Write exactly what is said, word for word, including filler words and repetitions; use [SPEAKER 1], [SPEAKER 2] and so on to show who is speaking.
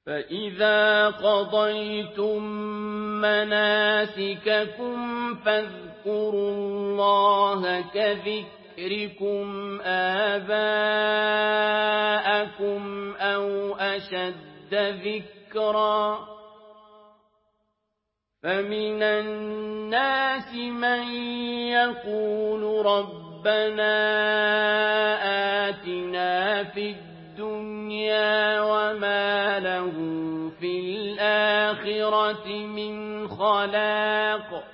[SPEAKER 1] فإذا قضيتم مناسككم فاذكروا الله كذكركم آباءكم أو أشد ذكرا فمن الناس من يقول ربنا آتنا في الدنيا وما له في الآخرة من خلاق